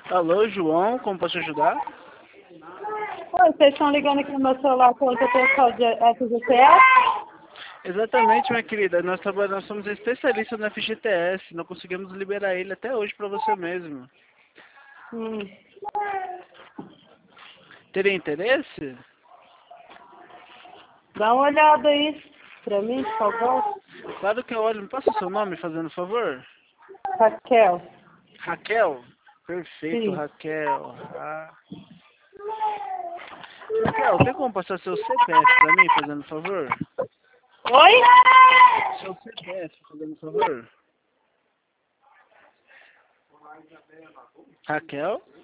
Alô, João, como posso te ajudar? Oi, vocês estão ligando aqui no meu celular com o pessoal de FGTS? Exatamente, minha querida. Nós somos especialistas na FGTS. Não conseguimos liberar ele até hoje para você mesmo. Hum. Teria interesse? Dá uma olhada aí pra mim, por favor. Claro que eu olho. Me passa o seu nome, fazendo favor? Raquel. Raquel? Perfeito, Sim. Raquel. Raquel, tem como passar seu CPF para mim, fazendo favor? Oi? Seu CPF, fazendo favor? Raquel?